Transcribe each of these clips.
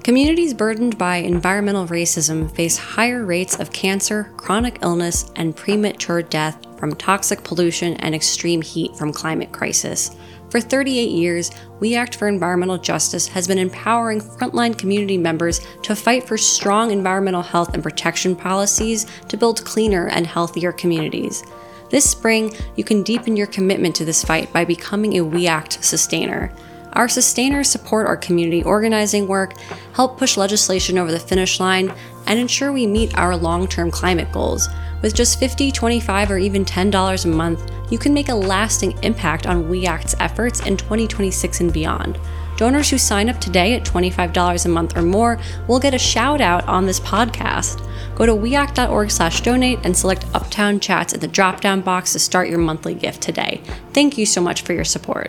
Communities burdened by environmental racism face higher rates of cancer, chronic illness, and premature death from toxic pollution and extreme heat from climate crisis. For 38 years, We Act for Environmental Justice has been empowering frontline community members to fight for strong environmental health and protection policies to build cleaner and healthier communities. This spring, you can deepen your commitment to this fight by becoming a We Act sustainer. Our sustainers support our community organizing work, help push legislation over the finish line, and ensure we meet our long-term climate goals. With just $50, $25, or even $10 a month, you can make a lasting impact on We Act's efforts in 2026 and beyond. Donors who sign up today at $25 a month or more will get a shout out on this podcast. Go to weact.org/donate and select Uptown Chats in the drop-down box to start your monthly gift today. Thank you so much for your support.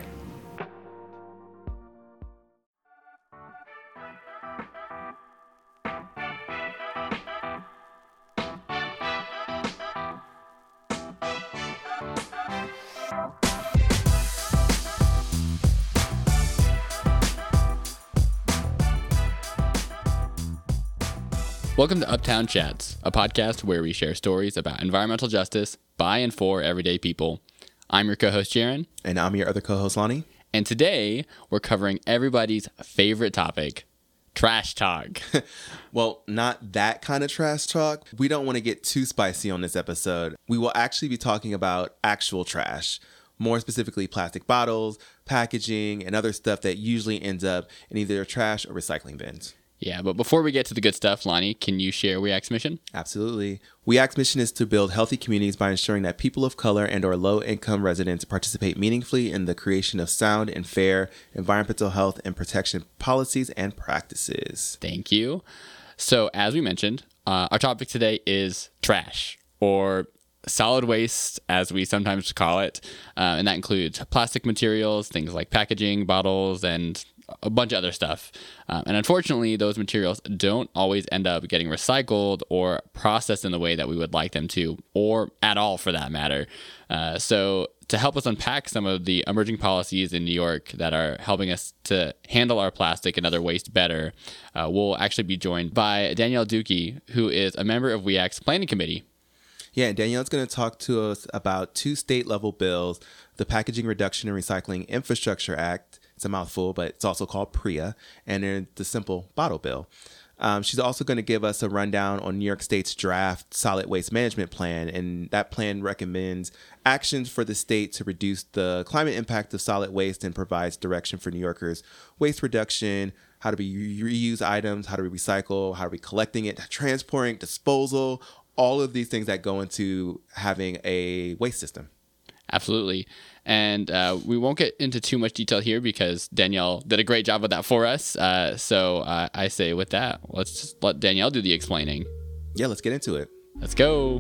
Welcome to Uptown Chats, a podcast where we share stories about environmental justice by and for everyday people. I'm your co-host, Jaron. And I'm your other co-host, Lonnie. And today, we're covering everybody's favorite topic, trash talk. Well, not that kind of trash talk. We don't want to get too spicy on this episode. We will actually be talking about actual trash. More specifically, plastic bottles, packaging, and other stuff that usually ends up in either trash or recycling bins. Yeah, but before we get to the good stuff, Lonnie, can you share We Act's mission? Absolutely. We Act's mission is to build healthy communities by ensuring that people of color and or low-income residents participate meaningfully in the creation of sound and fair environmental health and protection policies and practices. Thank you. So, as we mentioned, our topic today is trash, or solid waste, as we sometimes call it. And that includes plastic materials, things like packaging, bottles, and a bunch of other stuff. And unfortunately, those materials don't always end up getting recycled or processed in the way that we would like them to, or at all for that matter. So to help us unpack some of the emerging policies in New York that are helping us to handle our plastic and other waste better, we'll actually be joined by Danielle Dukey, who is a member of We Act's Planning Committee. Yeah, Danielle's going to talk to us about two state-level bills, the Packaging Reduction and Recycling Infrastructure Act. It's a mouthful, but it's also called PREA, and then the Simple Bottle Bill. She's also going to give us a rundown on New York State's draft solid waste management plan, and that plan recommends actions for the state to reduce the climate impact of solid waste and provides direction for New Yorkers' waste reduction, how to reuse items, how to recycle, how to be collecting it, transporting, disposal, all of these things that go into having a waste system. Absolutely. And we won't get into too much detail here because Danielle did a great job of that for us. So I say with that, let's just let Danielle do the explaining. Yeah, let's get into it. Let's go.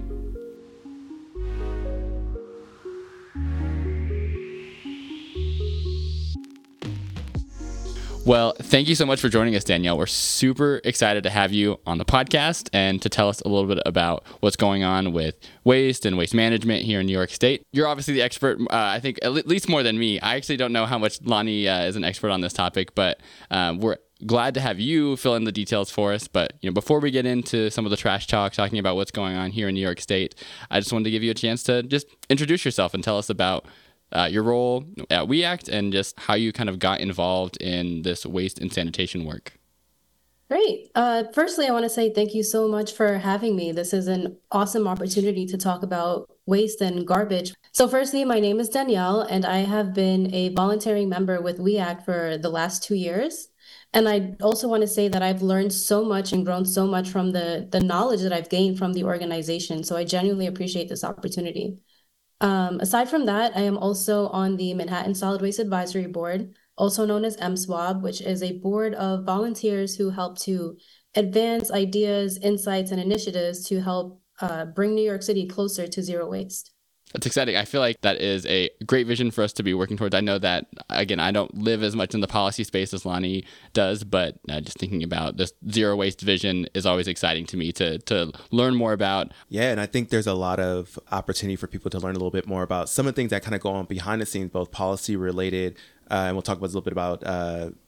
Well, thank you so much for joining us, Danielle. We're super excited to have you on the podcast and to tell us a little bit about what's going on with waste and waste management here in New York State. You're obviously the expert, I think, at least more than me. I actually don't know how much Lonnie is an expert on this topic, but we're glad to have you fill in the details for us. But before we get into some of the trash talk, talking about what's going on here in New York State, I just wanted to give you a chance to just introduce yourself and tell us about your role at We Act and just how you kind of got involved in this waste and sanitation work. Great. Firstly, I want to say thank you so much for having me. This is an awesome opportunity to talk about waste and garbage. So firstly, my name is Danielle, and I have been a volunteering member with We Act for the last 2 years. And I also want to say that I've learned so much and grown so much from the knowledge that I've gained from the organization. So I genuinely appreciate this opportunity. Aside from that, I am also on the Manhattan Solid Waste Advisory Board, also known as MSWAB, which is a board of volunteers who help to advance ideas, insights, and initiatives to help bring New York City closer to zero waste. That's exciting. I feel like that is a great vision for us to be working towards. I know that, again, I don't live as much in the policy space as Lonnie does, but just thinking about this zero waste vision is always exciting to me to learn more about. Yeah, and I think there's a lot of opportunity for people to learn a little bit more about some of the things that kind of go on behind the scenes, both policy related, and we'll talk about a little bit about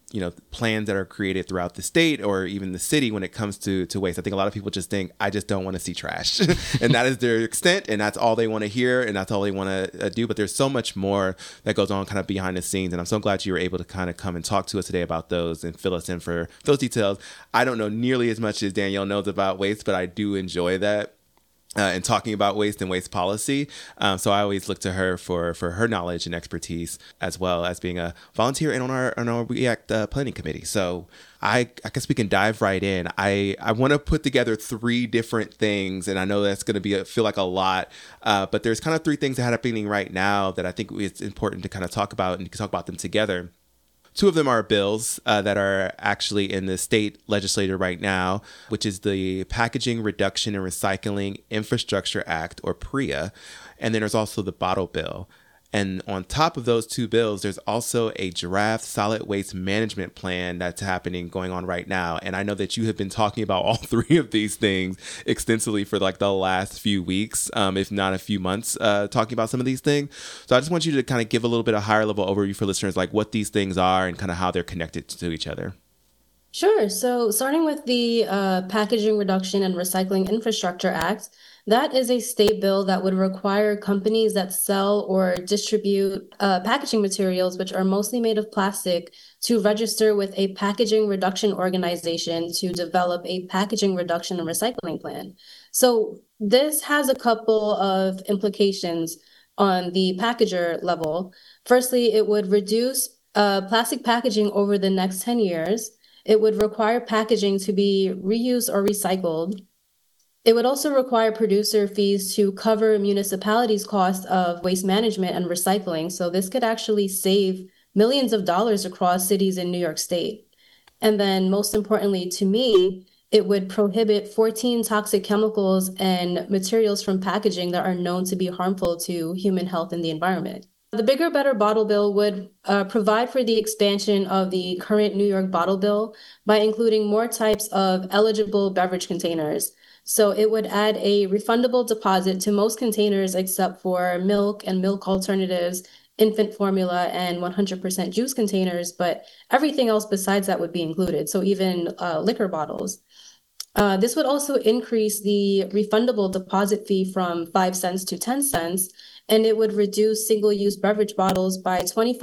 plans that are created throughout the state or even the city when it comes to waste. I think a lot of people just think, I just don't want to see trash. And that is their extent, and that's all they want to hear, and that's all they want to do. But there's so much more that goes on kind of behind the scenes. And I'm so glad you were able to kind of come and talk to us today about those and fill us in for those details. I don't know nearly as much as Danielle knows about waste, but I do enjoy that. And talking about waste and waste policy. So I always look to her for her knowledge and expertise, as well as being a volunteer and on our REACT planning committee. So I guess we can dive right in. I want to put together 3 different things, and I know that's going to feel like a lot, but there's kind of 3 things that are happening right now that I think it's important to kind of talk about, and talk about them together. 2 of them are bills that are actually in the state legislature right now, which is the Packaging Reduction and Recycling Infrastructure Act, or PREA. And then there's also the bottle bill. And on top of those 2 bills, there's also a draft solid waste management plan that's going on right now. And I know that you have been talking about all 3 of these things extensively for like the last few weeks, if not a few months, talking about some of these things. So I just want you to kind of give a little bit of higher level overview for listeners, like what these things are and kind of how they're connected to each other. Sure. So starting with the Packaging Reduction and Recycling Infrastructure Act, that is a state bill that would require companies that sell or distribute packaging materials, which are mostly made of plastic, to register with a packaging reduction organization to develop a packaging reduction and recycling plan. So this has a couple of implications on the packager level. Firstly, it would reduce plastic packaging over the next 10 years. It would require packaging to be reused or recycled. It would also require producer fees to cover municipalities' costs of waste management and recycling. So this could actually save millions of dollars across cities in New York State. And then most importantly to me, it would prohibit 14 toxic chemicals and materials from packaging that are known to be harmful to human health and the environment. The Bigger Better Bottle Bill would provide for the expansion of the current New York Bottle Bill by including more types of eligible beverage containers. So it would add a refundable deposit to most containers except for milk and milk alternatives, infant formula, and 100% juice containers, but everything else besides that would be included. So even liquor bottles. This would also increase the refundable deposit fee from 5 cents to 10 cents, and it would reduce single-use beverage bottles by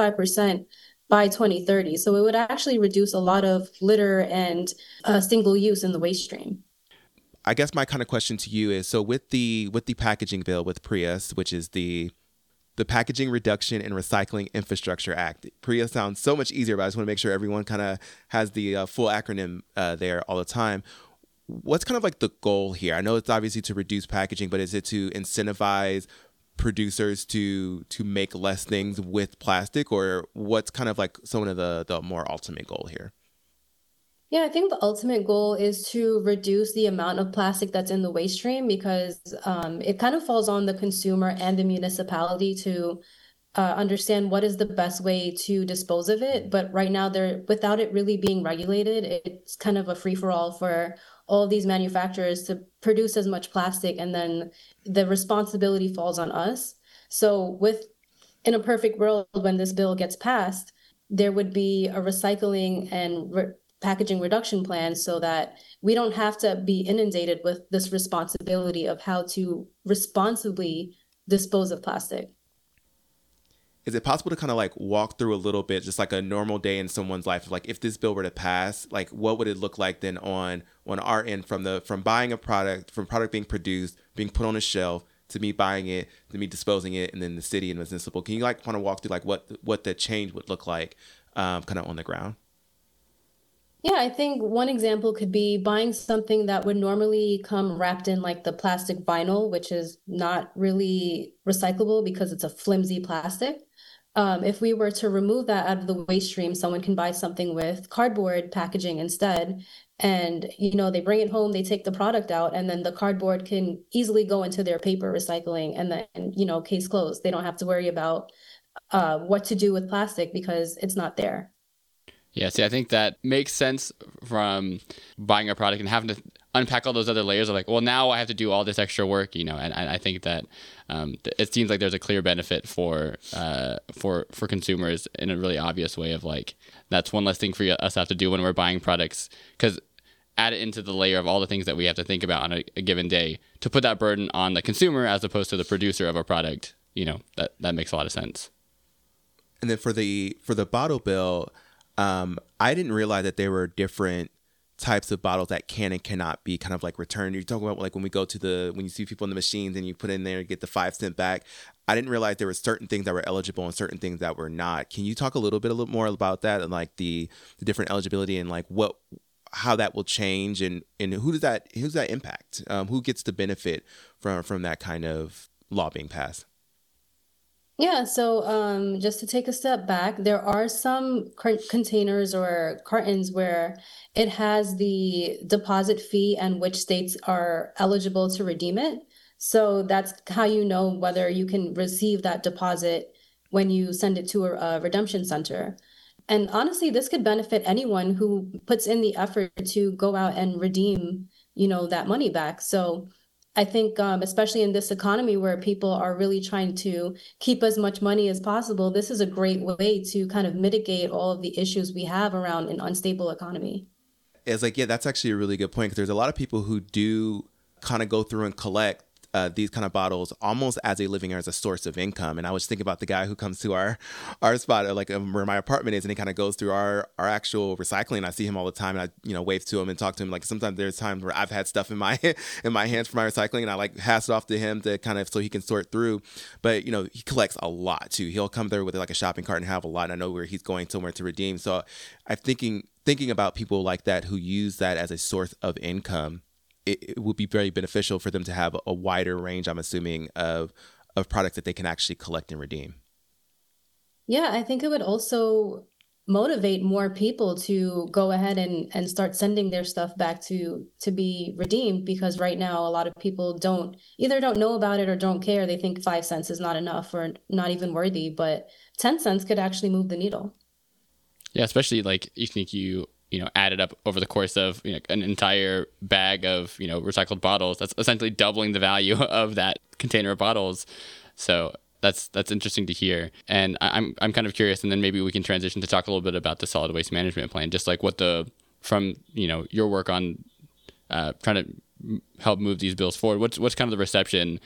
25% by 2030. So it would actually reduce a lot of litter and single use in the waste stream. I guess my kind of question to you is, so with the packaging bill, with PREA, which is the Packaging Reduction and Recycling Infrastructure Act. PREA sounds so much easier, but I just want to make sure everyone kind of has the full acronym there all the time. What's kind of like the goal here? I know it's obviously to reduce packaging, but is it to incentivize producers to make less things with plastic, or what's kind of like some of the more ultimate goal here? Yeah, I think the ultimate goal is to reduce the amount of plastic that's in the waste stream, because it kind of falls on the consumer and the municipality to understand what is the best way to dispose of it. But right now, without it really being regulated, it's kind of a free-for-all for all of these manufacturers to produce as much plastic, and then the responsibility falls on us. So in a perfect world, when this bill gets passed, there would be a recycling and packaging reduction plan so that we don't have to be inundated with this responsibility of how to responsibly dispose of plastic. Is it possible to kind of like walk through a little bit, just like a normal day in someone's life? Like if this bill were to pass, like what would it look like then on our end, from buying a product, from product being produced, being put on a shelf, to me buying it, to me disposing it, and then the city and municipal. Can you like kind of walk through like what the change would look like kind of on the ground? Yeah, I think one example could be buying something that would normally come wrapped in like the plastic vinyl, which is not really recyclable because it's a flimsy plastic. If we were to remove that out of the waste stream, someone can buy something with cardboard packaging instead. And, they bring it home, they take the product out, and then the cardboard can easily go into their paper recycling, and then, case closed. They don't have to worry about what to do with plastic because it's not there. Yeah, see, I think that makes sense from buying a product and having to unpack all those other layers of like, well, now I have to do all this extra work, and I think that it seems like there's a clear benefit for consumers in a really obvious way of like, that's one less thing for us to have to do when we're buying products, because add it into the layer of all the things that we have to think about on a given day to put that burden on the consumer as opposed to the producer of a product, that makes a lot of sense. And then for the bottle bill, I didn't realize that there were different types of bottles that can and cannot be kind of like returned. You're talking about like when we go to when you see people in the machines and you put in there and get the 5 cent back. I didn't realize there were certain things that were eligible and certain things that were not. Can you talk a little more about that and like the different eligibility and like how that will change and who's that impact? Who gets the benefit from that kind of law being passed? Yeah, so just to take a step back, there are some containers or cartons where it has the deposit fee and which states are eligible to redeem it. So that's how you know whether you can receive that deposit when you send it to a redemption center. And honestly, this could benefit anyone who puts in the effort to go out and redeem, that money back. So I think, especially in this economy where people are really trying to keep as much money as possible, this is a great way to kind of mitigate all of the issues we have around an unstable economy. It's like, yeah, that's actually a really good point, because there's a lot of people who do kind of go through and collect these kind of bottles almost as a living or as a source of income. And I was thinking about the guy who comes to our spot, like where my apartment is, and he kind of goes through our actual recycling. I see him all the time, and I wave to him and talk to him. Like sometimes there's times where I've had stuff in my hands for my recycling, and I like pass it off to him to kind of so he can sort through. But he collects a lot too. He'll come there with like a shopping cart and have a lot. And I know where he's going somewhere to redeem. So I'm thinking about people like that who use that as a source of income. It would be very beneficial for them to have a wider range, I'm assuming, of products that they can actually collect and redeem. Yeah, I think it would also motivate more people to go ahead and start sending their stuff back to be redeemed, because right now a lot of people don't know about it or don't care. They think 5 cents is not enough or not even worthy, but 10 cents could actually move the needle. Yeah, especially like you think you add it up over the course of an entire bag of recycled bottles. That's essentially doubling the value of that container of bottles. So that's interesting to hear. And I'm kind of curious, and then maybe we can transition to talk a little bit about the solid waste management plan, just like from your work on trying to help move these bills forward. What's kind of the reception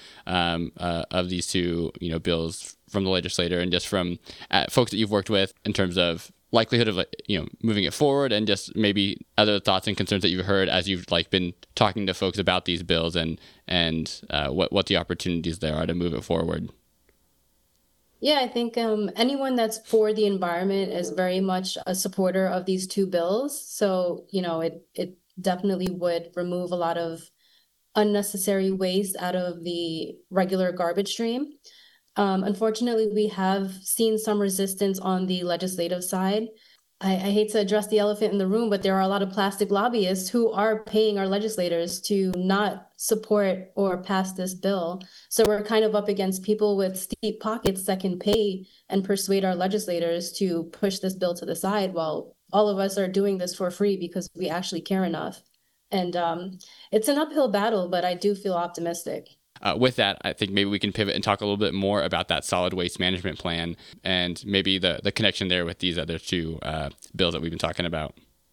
of these two bills from the legislator and just from folks that you've worked with in terms of likelihood of moving it forward, and just maybe other thoughts and concerns that you've heard as you've been talking to folks about these bills and what the opportunities there are to move it forward. Yeah, I think anyone that's for the environment is very much a supporter of these two bills. So it definitely would remove a lot of unnecessary waste out of the regular garbage stream. Unfortunately, we have seen some resistance on the legislative side. I hate to address the elephant in the room, but there are a lot of plastic lobbyists who are paying our legislators to not support or pass this bill. So we're kind of up against people with deep pockets that can pay and persuade our legislators to push this bill to the side, while all of us are doing this for free because we actually care enough. And it's an uphill battle, but I do feel optimistic. With that, I think maybe we can pivot and talk a little bit more about that solid waste management plan and maybe the connection there with these other two bills that we've been talking about.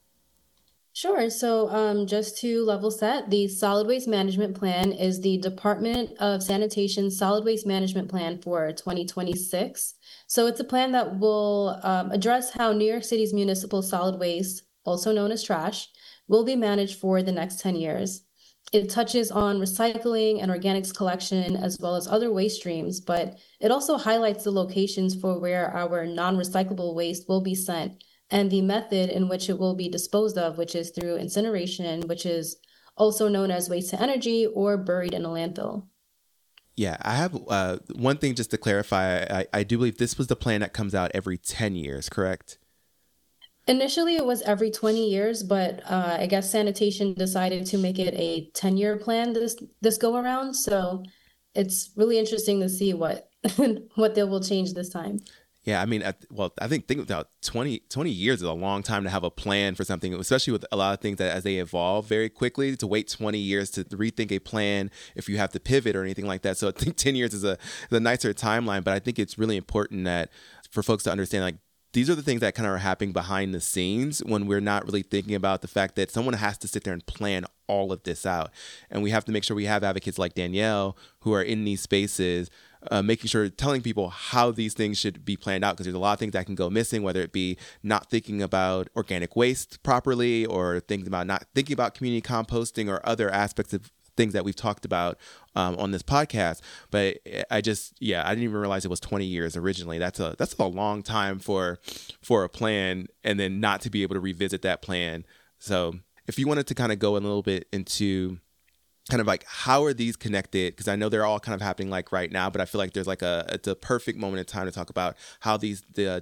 Sure. So just to level set, the solid waste management plan is the Department of Sanitation solid waste management plan for 2026. So it's a plan that will address how New York City's municipal solid waste, also known as trash, will be managed for the next 10 years. It touches on recycling and organics collection, as well as other waste streams, but it also highlights the locations for where our non-recyclable waste will be sent and the method in which it will be disposed of, which is through incineration, which is also known as waste to energy or buried in a landfill. Yeah, I have one thing just to clarify. I do believe this was the plan that comes out every 10 years, correct? Initially, it was every 20 years, but I guess sanitation decided to make it a 10-year plan this go around. So it's really interesting to see what what they will change this time. Yeah, I mean, I think about 20 years is a long time to have a plan for something, especially with a lot of things that as they evolve very quickly, to wait 20 years to rethink a plan if you have to pivot or anything like that. So I think 10 years is a nicer timeline, but I think it's really important that for folks to understand, like, these are the things that kind of are happening behind the scenes when we're not really thinking about the fact that someone has to sit there and plan all of this out. And we have to make sure we have advocates like Danielle who are in these spaces, making sure, telling people how these things should be planned out, because there's a lot of things that can go missing, whether it be not thinking about organic waste properly, or things about not thinking about community composting, or other aspects of things that we've talked about on this podcast. But I didn't even realize it was 20 years originally. That's a long time for a plan, and then not to be able to revisit that plan. So if you wanted to kind of go a little bit into kind of like, how are these connected? Because I know they're all kind of happening like right now, but I feel like there's like it's a perfect moment in time to talk about how these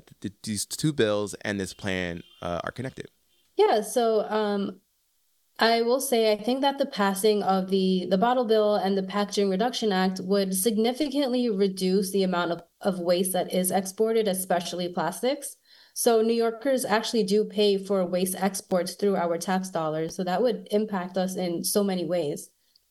two bills and this plan are connected. Yeah, so I will say, I think that the passing of the bottle bill and the Packaging Reduction Act would significantly reduce the amount of waste that is exported, especially plastics. So New Yorkers actually do pay for waste exports through our tax dollars. So that would impact us in so many ways.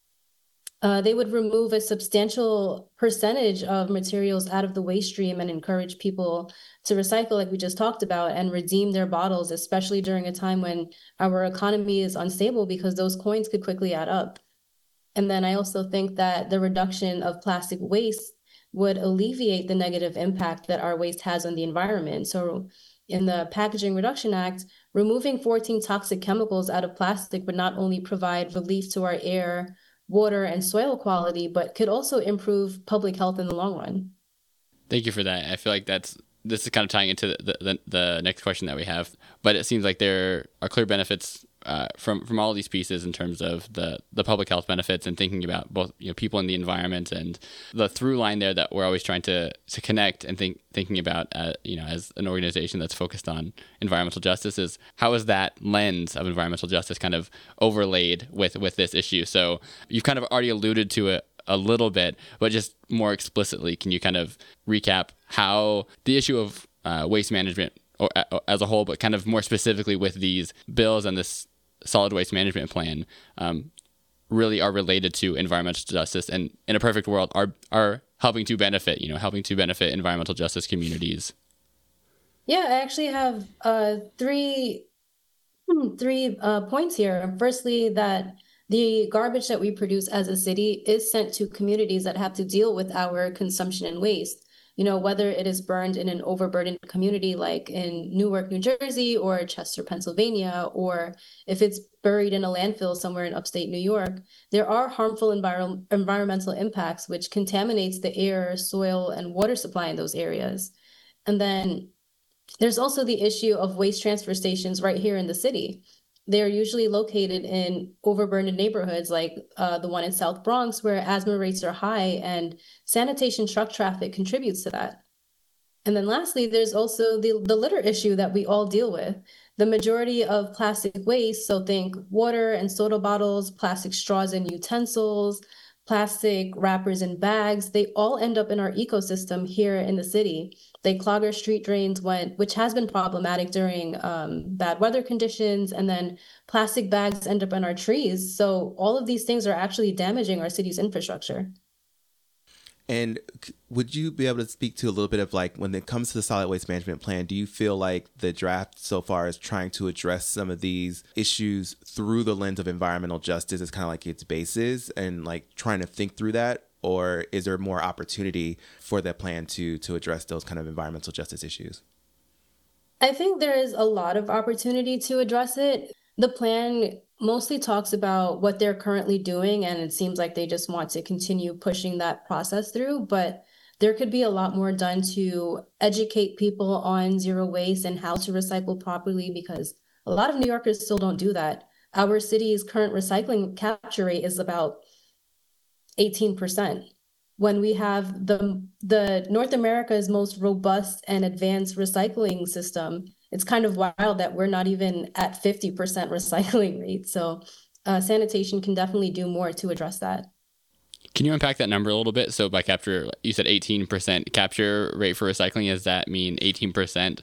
They would remove a substantial percentage of materials out of the waste stream and encourage people to recycle, like we just talked about, and redeem their bottles, especially during a time when our economy is unstable, because those coins could quickly add up. And then I also think that the reduction of plastic waste would alleviate the negative impact that our waste has on the environment. So in the Packaging Reduction Act, removing 14 toxic chemicals out of plastic would not only provide relief to our air, water, and soil quality, but could also improve public health in the long run. Thank you for that. I feel like this is kind of tying into the next question that we have, but it seems like there are clear benefits from all these pieces in terms of the public health benefits, and thinking about both people in the environment, and the through line there that we're always trying to connect and thinking about as an organization that's focused on environmental justice, is how is that lens of environmental justice kind of overlaid with this issue. So you've kind of already alluded to it a little bit, but just more explicitly, can you kind of recap how the issue of waste management or as a whole, but kind of more specifically with these bills and this solid waste management plan really are related to environmental justice, and in a perfect world are helping to benefit environmental justice communities? Yeah, I actually have three points here. Firstly, that the garbage that we produce as a city is sent to communities that have to deal with our consumption and waste. Whether it is burned in an overburdened community like in Newark, New Jersey, or Chester, Pennsylvania, or if it's buried in a landfill somewhere in upstate New York, there are harmful environmental impacts, which contaminates the air, soil, and water supply in those areas. And then there's also the issue of waste transfer stations right here in the city. They're usually located in overburdened neighborhoods like the one in South Bronx, where asthma rates are high, and sanitation truck traffic contributes to that. And then lastly, there's also the litter issue that we all deal with. The majority of plastic waste, so think water and soda bottles, plastic straws and utensils, plastic wrappers and bags, they all end up in our ecosystem here in the city. They clog our street drains, which has been problematic during bad weather conditions, and then plastic bags end up in our trees. So all of these things are actually damaging our city's infrastructure. And would you be able to speak to a little bit of, like, when it comes to the solid waste management plan, do you feel like the draft so far is trying to address some of these issues through the lens of environmental justice as kind of like its basis, and like trying to think through that? Or is there more opportunity for that plan to address those kind of environmental justice issues? I think there is a lot of opportunity to address it. The plan mostly talks about what they're currently doing, and it seems like they just want to continue pushing that process through. But there could be a lot more done to educate people on zero waste and how to recycle properly, because a lot of New Yorkers still don't do that. Our city's current recycling capture rate is about 18%. When we have the North America's most robust and advanced recycling system, it's kind of wild that we're not even at 50% recycling rate. So sanitation can definitely do more to address that. Can you unpack that number a little bit? So by capture, you said 18% capture rate for recycling. Does that mean 18%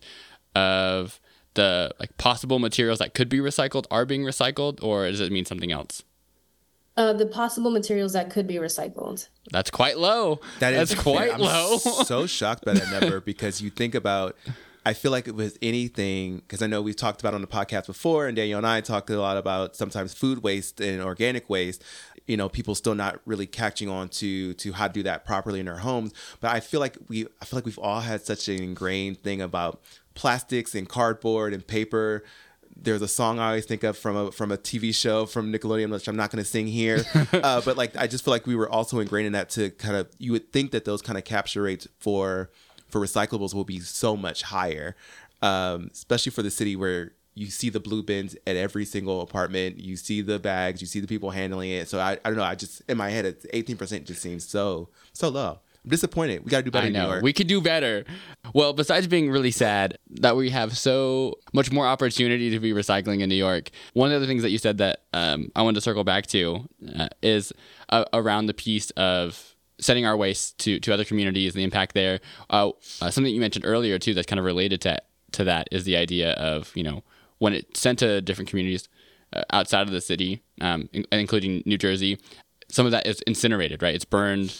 of the like possible materials that could be recycled are being recycled, or does it mean something else? The possible materials that could be recycled. That's quite low. That's quite low. I'm so shocked by that number because you think about, I feel like it was anything, because I know we've talked about on the podcast before, and Danielle and I talked a lot about sometimes food waste and organic waste. You know, people still not really catching on to how to do that properly in their homes. But I feel like we've all had such an ingrained thing about plastics and cardboard and paper. There's a song I always think of from a TV show from Nickelodeon, which I'm not going to sing here. But like, I just feel like we were also ingrained in that to kind of, you would think that those kind of capture rates for recyclables will be so much higher, especially for the city where you see the blue bins at every single apartment. You see the bags, you see the people handling it. So I don't know. I just, in my head, it's 18% just seems so low. I'm disappointed. We got to do better. I know. In New York. We could do better. Well, besides being really sad that we have so much more opportunity to be recycling in New York, one of the things that you said that I wanted to circle back to is around the piece of sending our waste to other communities and the impact there. Something you mentioned earlier, too, that's kind of related to that is the idea of, you know, when it's sent to different communities outside of the city, including New Jersey, some of that is incinerated, right? It's burned.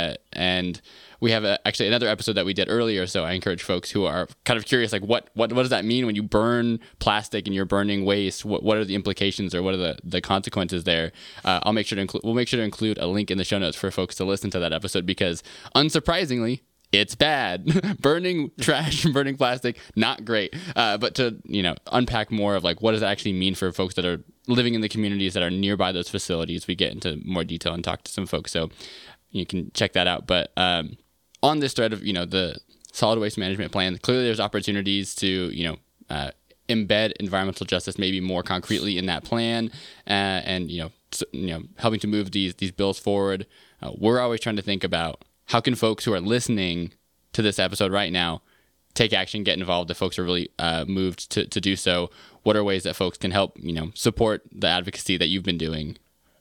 And we have actually another episode that we did earlier. So I encourage folks who are kind of curious, like what does that mean when you burn plastic and you're burning waste? What are the implications or what are the consequences there? We'll make sure to include a link in the show notes for folks to listen to that episode because unsurprisingly, it's bad. Burning trash and burning plastic, not great. But to, you know, unpack more of like, what does it actually mean for folks that are living in the communities that are nearby those facilities? We get into more detail and talk to some folks. So you can check that out. But on this thread of, you know, the solid waste management plan, clearly there's opportunities to, you know, embed environmental justice maybe more concretely in that plan and, you know, helping to move these bills forward. We're always trying to think about how can folks who are listening to this episode right now take action, get involved if folks are really moved to do so? What are ways that folks can help, you know, support the advocacy that you've been doing?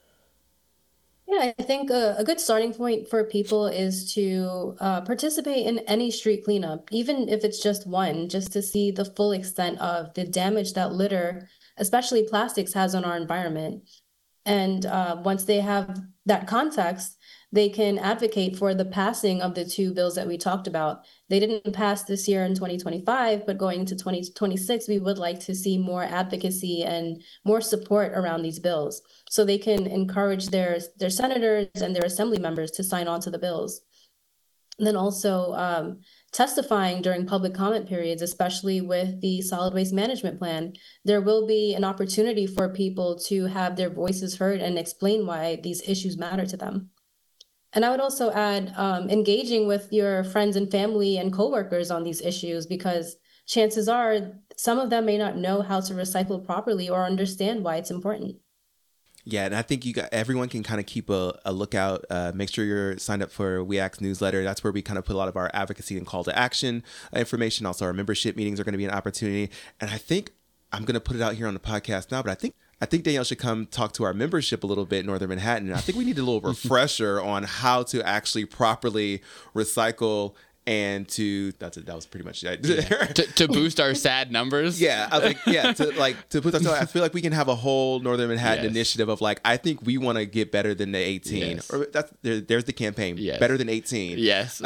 Yeah, I think a good starting point for people is to participate in any street cleanup, even if it's just one, just to see the full extent of the damage that litter, especially plastics, has on our environment. And once they have that context, they can advocate for the passing of the two bills that we talked about. They didn't pass this year in 2025, but going into 2026, we would like to see more advocacy and more support around these bills so they can encourage their senators and their assembly members to sign on to the bills. And then also testifying during public comment periods, especially with the solid waste management plan, there will be an opportunity for people to have their voices heard and explain why these issues matter to them. And I would also add engaging with your friends and family and coworkers on these issues, because chances are some of them may not know how to recycle properly or understand why it's important. Yeah, and I think everyone can kind of keep a lookout. Make sure you're signed up for We Act newsletter. That's where we kind of put a lot of our advocacy and call to action information. Also, our membership meetings are going to be an opportunity. And I think I'm going to put it out here on the podcast now, but I think Danielle should come talk to our membership a little bit in Northern Manhattan. And I think we need a little refresher on how to actually properly recycle and that was pretty much it. Yeah. to boost our sad numbers. Yeah, I was like, to put that. I feel like we can have a whole Northern Manhattan initiative of like, I think we want to get better than the 18. Yes. Or there's the campaign. Yes. Better than 18. Yes.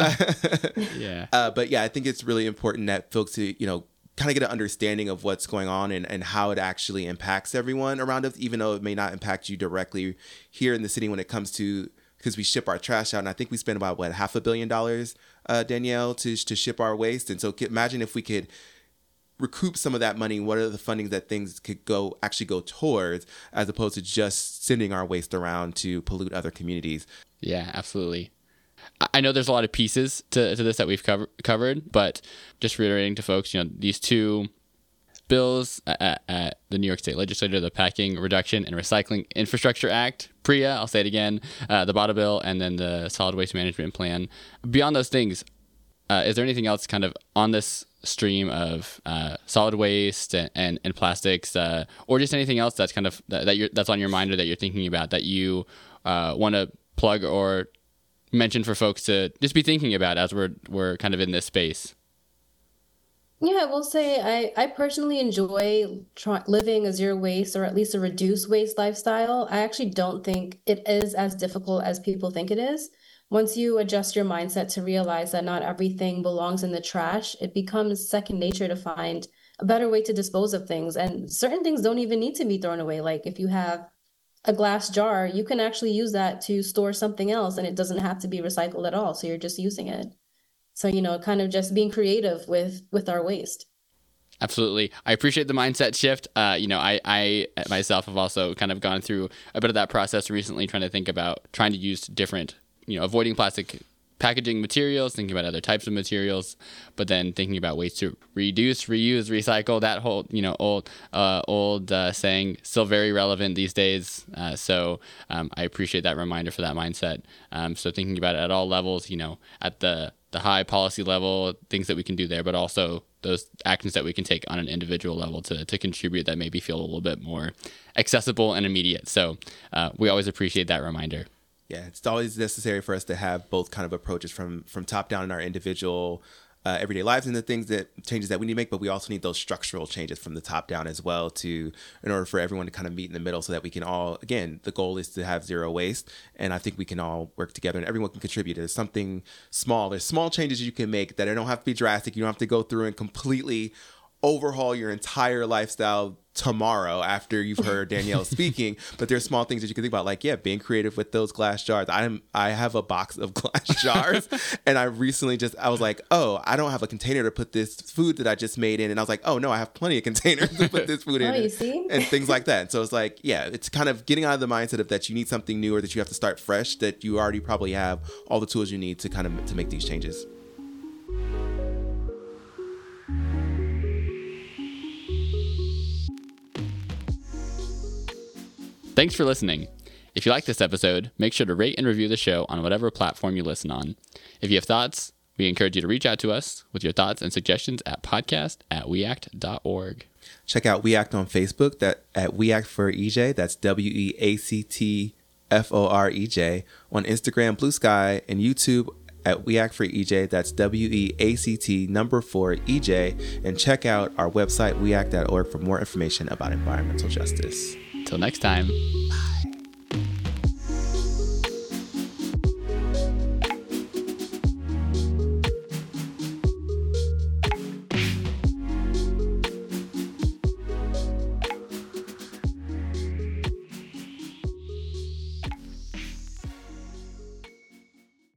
Yeah. But yeah, I think it's really important that folks who, you know, kind of get an understanding of what's going on and how it actually impacts everyone around us, even though it may not impact you directly here in the city when it comes to, because we ship our trash out. And I think we spend about, $500 million, Danielle, to ship our waste. And so imagine if we could recoup some of that money. What are the funding that things could actually go towards, as opposed to just sending our waste around to pollute other communities? Yeah, absolutely. I know there's a lot of pieces to this that we've covered, but just reiterating to folks, you know, these two bills at the New York State Legislature, the Packing Reduction and Recycling Infrastructure Act, PREA, I'll say it again, the BOTA bill, and then the Solid Waste Management Plan. Beyond those things, is there anything else kind of on this stream of solid waste and plastics, or just anything else that's kind of that's on your mind or that you're thinking about that you want to plug or mention for folks to just be thinking about as we're kind of in this space? Yeah, I will say I personally enjoy living a zero waste or at least a reduced waste lifestyle. I actually don't think it is as difficult as people think it is. Once you adjust your mindset to realize that not everything belongs in the trash, it becomes second nature to find a better way to dispose of things. And certain things don't even need to be thrown away. Like if you have a glass jar, you can actually use that to store something else and it doesn't have to be recycled at all. So you're just using it. So, kind of just being creative with our waste. Absolutely. I appreciate the mindset shift. I myself have also kind of gone through a bit of that process recently, trying to use different, avoiding plastic packaging materials, thinking about other types of materials, but then thinking about ways to reduce, reuse, recycle. That whole, old saying, still very relevant these days. So I appreciate that reminder for that mindset. So thinking about it at all levels, at the high policy level, things that we can do there, but also those actions that we can take on an individual level to contribute that maybe feel a little bit more accessible and immediate. So we always appreciate that reminder. Yeah, it's always necessary for us to have both kind of approaches from top down in our individual everyday lives and the changes that we need to make, but we also need those structural changes from the top down as well in order for everyone to kind of meet in the middle so that we can all, again, the goal is to have zero waste. And I think we can all work together and everyone can contribute. There's something small. There's small changes you can make that don't have to be drastic. You don't have to go through and completely overhaul your entire lifestyle tomorrow after you've heard Danielle speaking, but there's small things that you can think about, like being creative with those glass jars. I have a box of glass jars and I was like, oh, I don't have a container to put this food that I just made in, and I was like, oh no, I have plenty of containers to put this food in. You see? And things like that. And so it's like, it's kind of getting out of the mindset of that you need something new or that you have to start fresh, that you already probably have all the tools you need to kind of to make these changes. Thanks for listening. If you like this episode, make sure to rate and review the show on whatever platform you listen on. If you have thoughts, we encourage you to reach out to us with your thoughts and suggestions at podcast@weact.org. Check out WeAct on Facebook at WeAct for EJ. That's WeActForej. On Instagram, Blue Sky, and YouTube at WeAct for EJ. That's WeAct4EJ. And check out our website, weact.org, for more information about environmental justice. Till next time. Bye.